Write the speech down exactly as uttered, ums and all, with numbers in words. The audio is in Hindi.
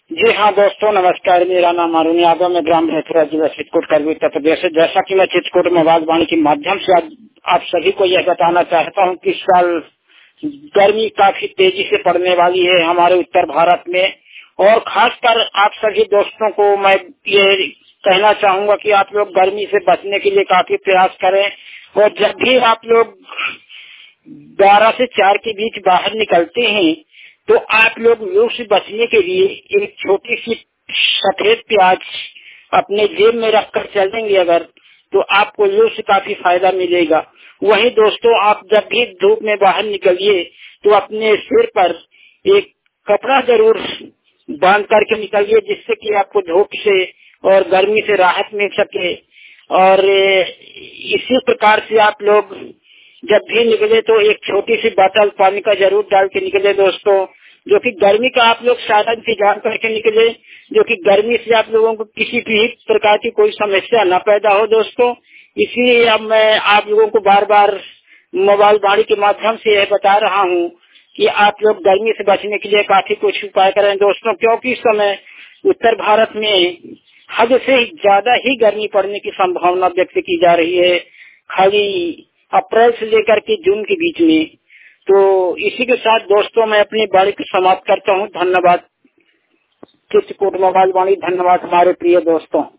जी हाँ दोस्तों, नमस्कार। मेरा नाम अरुण यादव, मैं ग्राम भैथुरा जिला चित्रकूट करवी उत्तर प्रदेश से। जैसा कि मैं चित्रकूट में आवाजवाणी के माध्यम से आज आप सभी को यह बताना चाहता हूँ कि इस साल गर्मी काफी तेजी से पड़ने वाली है हमारे उत्तर भारत में, और खासकर आप सभी दोस्तों को मैं ये कहना चाहूंगा कि आप लोग गर्मी से बचने के लिए काफी प्रयास करें। और जब भी आप लोग बारह से चार के बीच बाहर निकलते हैं तो आप लोग लू से बचने के लिए एक छोटी सी सफेद प्याज अपने जेब में रखकर चलेंगे अगर, तो आपको लू से काफी फायदा मिलेगा। वहीं दोस्तों, आप जब भी धूप में बाहर निकलिए तो अपने सिर पर एक कपड़ा जरूर बांध करके निकलिए, जिससे कि आपको धूप से और गर्मी से राहत मिल सके। और इसी प्रकार से आप लोग जब भी निकले तो एक छोटी सी बोतल पानी का जरूर डाल के निकले दोस्तों, जो कि गर्मी का आप लोग सारा इंतजाम करके निकले, जो कि गर्मी से आप लोगों को किसी भी प्रकार की कोई समस्या न पैदा हो दोस्तों। इसीलिए अब मैं आप लोगों को बार बार मोबाइल वाणी के माध्यम से यह बता रहा हूँ कि आप लोग गर्मी से बचने के लिए काफी कुछ उपाय करें दोस्तों, क्योंकि इस समय उत्तर भारत में हद से ज्यादा ही गर्मी पड़ने की संभावना व्यक्त की जा रही है, खाली अप्रैल से लेकर के जून के बीच में। तो इसी के साथ दोस्तों मैं अपनी बारी को समाप्त करता हूँ। धन्यवाद। चित्रकूट मोबाइल वाणी, धन्यवाद हमारे प्रिय दोस्तों।